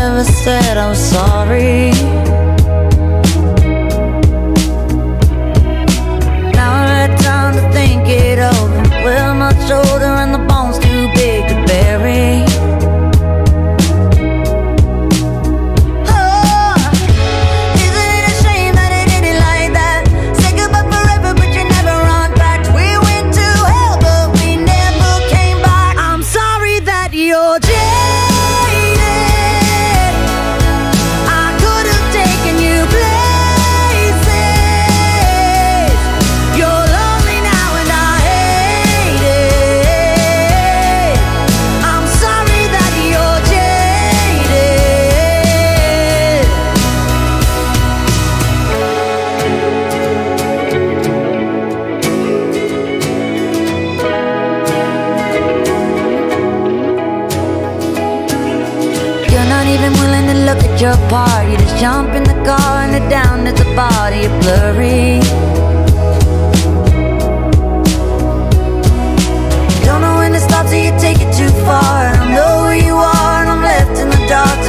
ever said I was sorry. Now I've had time to think it over. We're much older and the bone's too big to bury. Your part, you just jump in the car and head down to the body, you're blurry. Don't know when to stop, so you take it too far. I don't know who you are, and I'm left in the dark.